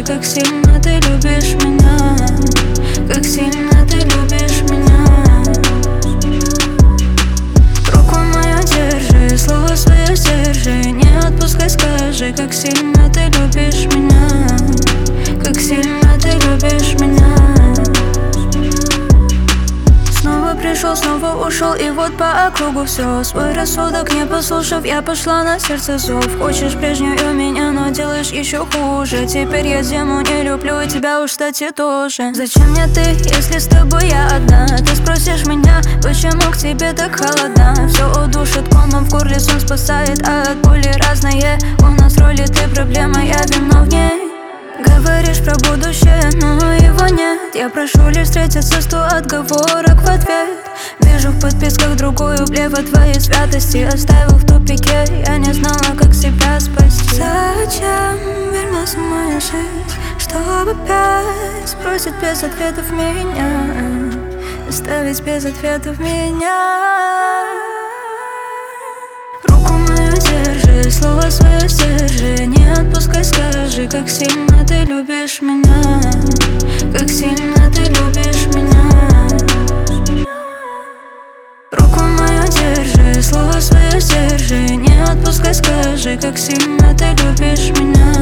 как сильно ты любишь меня, как сильно ты любишь меня. Руку мою держи, слово свое сдержи, не отпускай, скажи, как сильно ты любишь меня, как сильно ты любишь меня. Снова пришел, снова ушел, и вот по округу все. Свой рассудок не послушав, я пошла на сердце зов. Хочешь прежнюю меня, но делаешь еще хуже. Теперь я зиму не люблю, и тебя уж, кстати, тоже. Зачем мне ты, если с тобой я одна? Ты спросишь меня, почему к тебе так холодно? Все удушит, комом в горле, сон спасает, а от боли разные. У нас роли, ты проблема, я виновней. Говоришь про будущее, но его нет. Я прошу лишь встретиться, 100 отговорок в ответ. Вижу в подписках другую, влево твоей святости. Оставил в тупике, я не знала, как себя спасти. Зачем вернулся в мою жизнь, чтобы опять сбросить без ответов меня, оставить без ответов меня? Руку мою держи, слово свое сдержи, не отпускай, скажи, как сильно ты любишь меня, как сильно ты любишь меня. Руку мою держи, слово свое сдержи, не отпускай, скажи, как сильно ты любишь меня,